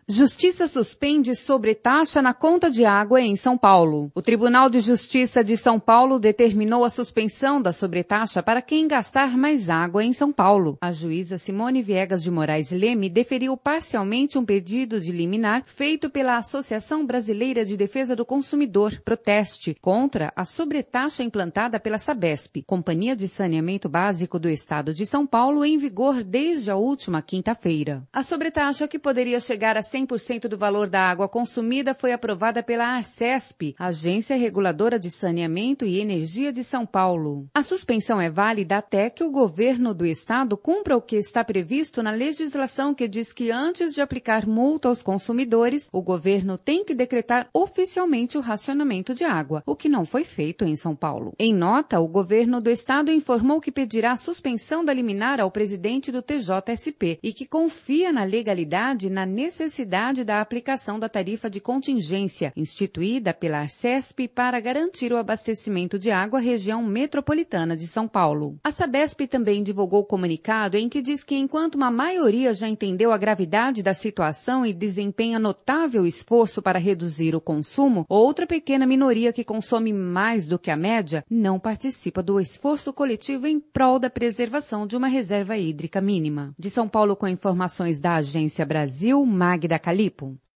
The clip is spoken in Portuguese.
Justiça suspende sobretaxa na conta de água em São Paulo. O Tribunal de Justiça de São Paulo determinou a suspensão da sobretaxa para quem gastar mais água em São Paulo. A juíza Simone Viegas de Moraes Leme deferiu parcialmente um pedido de liminar feito pela Associação Brasileira de Defesa do Consumidor, Proteste, contra a sobretaxa implantada pela Sabesp, Companhia de Saneamento Básico do Estado de São Paulo, em vigor desde a última quinta-feira. A sobretaxa, que poderia chegar a 100% do valor da água consumida, foi aprovada pela Arcesp, Agência Reguladora de Saneamento e Energia de São Paulo. A suspensão é válida até que o governo do estado cumpra o que está previsto na legislação, que diz que antes de aplicar multa aos consumidores, o governo tem que decretar oficialmente o racionamento de água, o que não foi feito em São Paulo. Em nota, o governo do estado informou que pedirá a suspensão da liminar ao presidente do TJSP e que confia na legalidade e na necessidade da aplicação da tarifa de contingência, instituída pela Arcesp para garantir o abastecimento de água à região metropolitana de São Paulo. A Sabesp também divulgou comunicado em que diz que enquanto uma maioria já entendeu a gravidade da situação e desempenha notável esforço para reduzir o consumo, outra pequena minoria que consome mais do que a média não participa do esforço coletivo em prol da preservação de uma reserva hídrica mínima. De São Paulo, com informações da Agência Brasil, Magda Calipo.